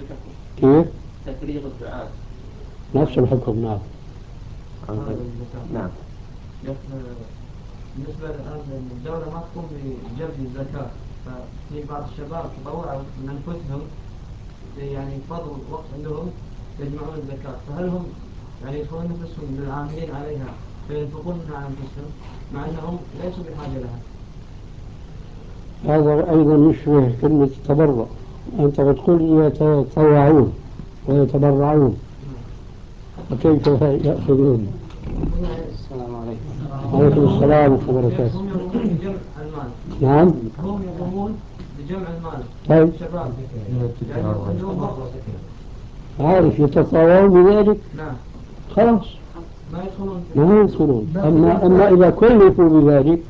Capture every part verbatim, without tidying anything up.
كيف؟ تفريغ الدعاء نفس الحكم. نعم. نعم. بالنسبة الآن الدولة ما تقوم بجلب الزكاة، ففي بعض الشباب تطوع من أنفسهم يعني فضل وقت عندهم يجمعون الزكاة، فهل هم يعني يدخلون نفسهم من العاملين عليها فينفقون منها على أنفسهم مع أنهم ليسوا بحاجة لها؟ هذا أيضا يشبه كلمة تبرع. أنت بتقول يتطوعون ويتبرعون، فكيف يأخذون؟ السلام عليكم. عليكم السلام ورحمة الله وبركاته. هم يقومون بجمع المال. نعم. هم يقومون بجمع المال. طيب. شباب يعني عندهم وقت. عارف يتطوعون بذلك. نعم. خلاص ما يدخلون. ما يدخلون. أما أما إذا كلفوا بذلك،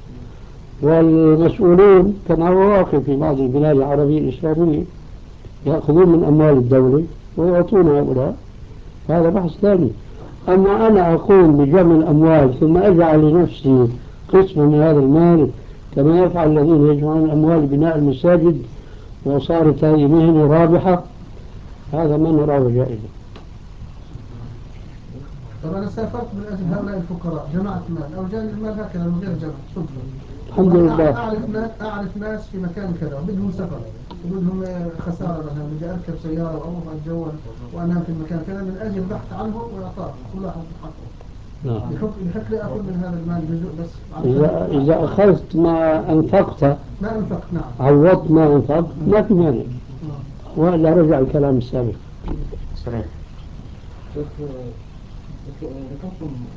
والمسؤولون كما هو واقع في بعض البلاد العربية الإسلامية يأخذون من أموال الدولة ويعطون هؤلاء، هذا بحث ثاني. أما أنا أقوم بجمع الأموال ثم أجعل لنفسي قسم من هذا المال كما يفعل الذين يجمعون الأموال بناء المساجد وصارت هذه مهنة رابحة، هذا ما نراه جائزا. طب أنا سافرت من أجل هؤلاء الفقراء، جمعت مال أو جاني المال هكذا من غير جمع صدفة. الحمد لله. أعرف ناس أعرف ناس في مكان كذا وبدهم سفر وبدهم خسارة، مثلا بدي أركب سيارة وأروح أتجول وأنام في المكان كذا من أجل البحث عنهم وإعطاهم كل واحد حقه. نعم. بحق لي أخذ من هذا المال جزء بس. إذا إذا أخذت ما أنفقت ما أنفقت نعم عوضت ما أنفقت ما في مانع، ولا رجع الكلام السابق. صحيح. ذكرتم